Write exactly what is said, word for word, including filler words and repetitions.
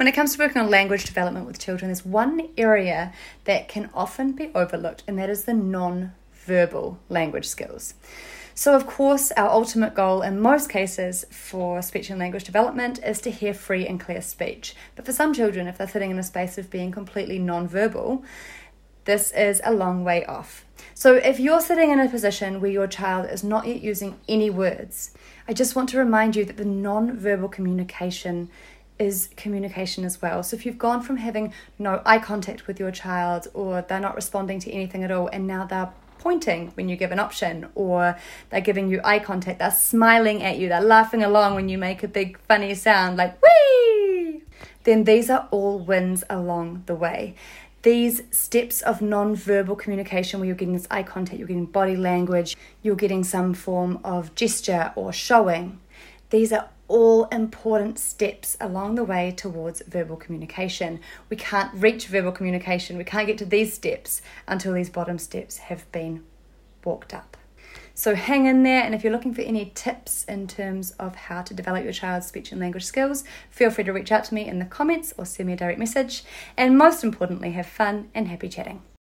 When it comes to working on language development with children, there's one area that can often be overlooked, and that is the non-verbal language skills. So of course, our ultimate goal in most cases for speech and language development is to hear free and clear speech. But for some children, if they're sitting in a space of being completely non-verbal, this is a long way off. So if you're sitting in a position where your child is not yet using any words, I just want to remind you that the non-verbal communication is communication as well. So if you've gone from having no eye contact with your child, or they're not responding to anything at all, and now they're pointing when you give an option, or they're giving you eye contact, they're smiling at you, they're laughing along when you make a big funny sound like whee, then these are all wins along the way. These steps of non-verbal communication, where you're getting this eye contact, you're getting body language, you're getting some form of gesture or showing, these are all important steps along the way towards verbal communication. We can't reach verbal communication, we can't get to these steps until these bottom steps have been walked up. So hang in there, and if you're looking for any tips in terms of how to develop your child's speech and language skills, feel free to reach out to me in the comments or send me a direct message. And most importantly, have fun and happy chatting.